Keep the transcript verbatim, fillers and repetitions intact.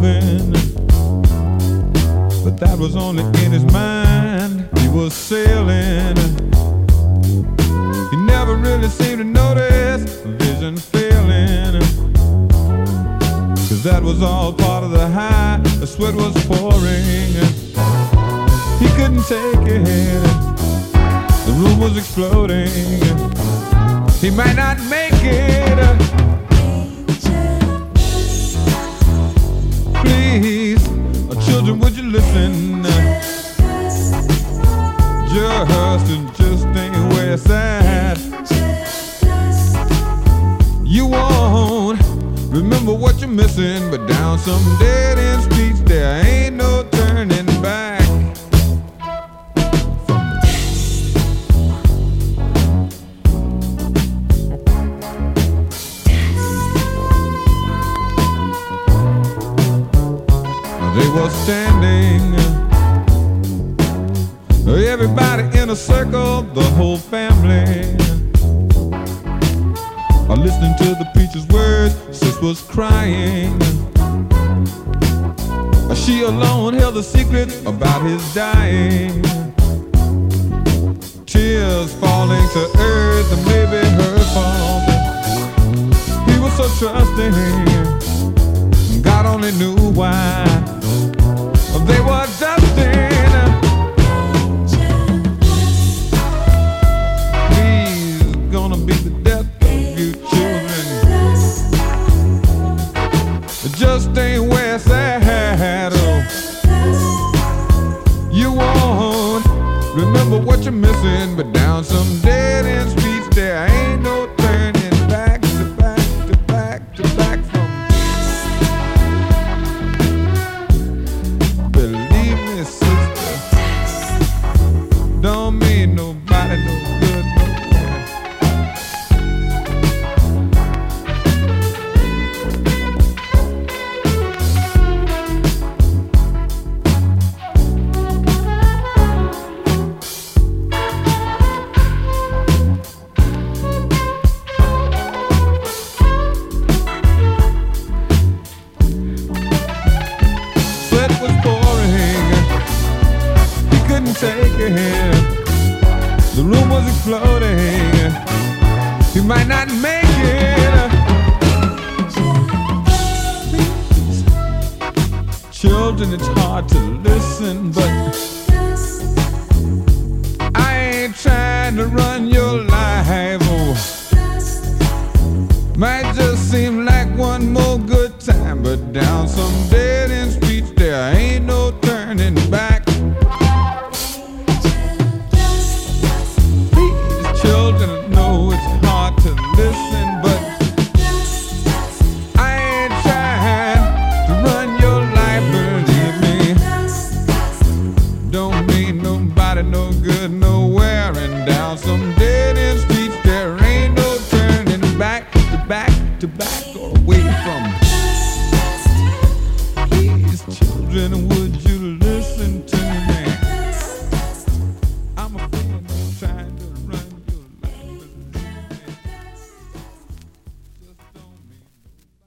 moving, but that was only in his mind. He was sailing. He never really seemed to notice vision failing, 'cause that was all part of the high. The sweat was pouring. He couldn't take it. The room was exploding. He might not make it. Please, children, would you listen? Just and just ain't where it's at. You won't remember what you're missing, but down some dead end streets there ain't no turning back. They were standing, everybody in a circle, the whole family, are listening to the preacher's words. Sis was crying. She alone held the secret about his dying. Tears falling to earth, and maybe her fault. He was so trusting, God only knew why. They were dusting. Please, gonna be the death of you children. It just ain't where it's at. Oh. You won't remember what you're missing, but down some dead end streets there ain't no turning back to back to back to back from. Sister, don't mean nobody no good nowhere. Sweat was pouring. Couldn't take it. The room was exploding. He might not make it. Please. Children, it's hard to listen, but I ain't trying to run your life. Oh. Might just seem like one more good time, but down some dead end streets there ain't no turning back. Children know it's hard to listen, but I ain't trying to run your life, believe me. Don't mean nobody no good nowhere, and down some dead end streets there ain't no turning back to back to back or away from. Please, children, would you